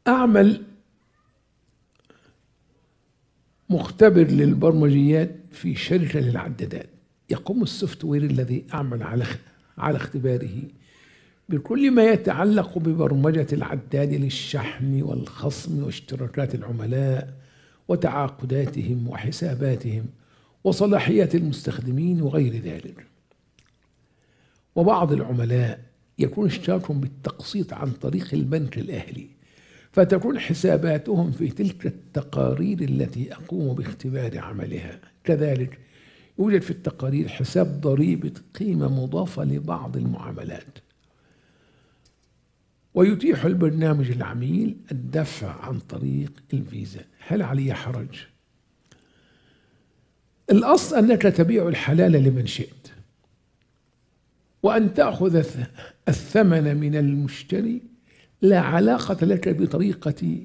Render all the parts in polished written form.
أعمل مختبر للبرمجيات في شركة للعدادات. يقوم السوفت وير الذي أعمل على اختباره بكل ما يتعلق ببرمجة العداد للشحن والخصم واشتراكات العملاء وتعاقداتهم وحساباتهم وصلاحيات المستخدمين وغير ذلك. وبعض العملاء يكون اشتراكهم بالتقسيط عن طريق البنك الأهلي، فتكون حساباتهم في تلك التقارير التي أقوم باختبار عملها. كذلك يوجد في التقارير حساب ضريبة قيمة مضافة لبعض المعاملات، ويتيح البرنامج العميل الدفع عن طريق الفيزا. هل علي حرج؟ الأصل أنك تبيع الحلال لمن شئت، وأن تأخذ الثمن من المشتري لا علاقة لك بطريقة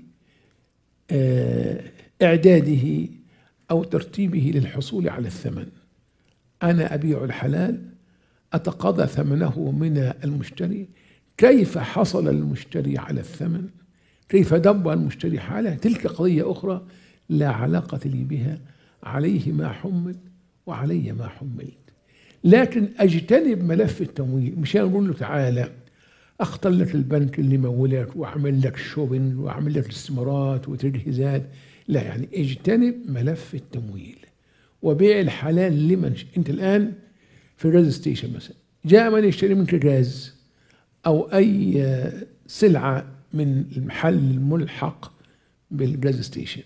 إعداده أو ترتيبه للحصول على الثمن. أنا أبيع الحلال، أتقاضى ثمنه من المشتري. كيف حصل المشتري على الثمن؟ كيف دبر المشتري حاله؟ تلك قضية أخرى لا علاقة لي بها. عليه ما حمل وعلي ما حملت. لكن أجتنب ملف التمويل، مش أقول له تعالى أختار لك البنك اللي مولك وأعمل لك شوبينج وأعمل لك استثمارات وتجهيزات. لا، يعني اجتنب ملف التمويل وبيع الحلال لمن أنت الآن في الغاز ستيشن مثلا، جاء من يشتري منك غاز أو أي سلعة من المحل الملحق بالغاز ستيشن،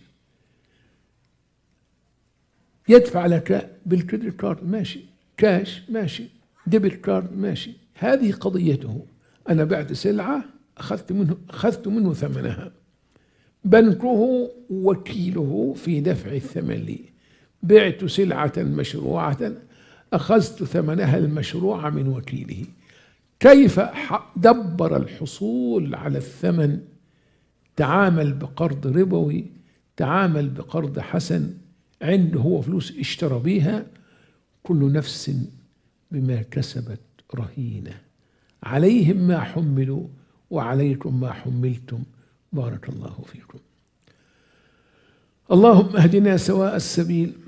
يدفع لك بالكريدت كارد ماشي، كاش ماشي، ديبت كارد ماشي، هذه قضيته. أنا بعت سلعة أخذت منه ثمنها، بنكه وكيله في دفع الثمن لي. بعت سلعة مشروعة أخذت ثمنها المشروع من وكيله. كيف دبر الحصول على الثمن؟ تعامل بقرض ربوي، تعامل بقرض حسن، عنده هو فلوس اشترى بيها. كل نفس بما كسبت رهينة، عليهم ما حملوا وعليكم ما حملتم. بارك الله فيكم. اللهم اهدنا سواء السبيل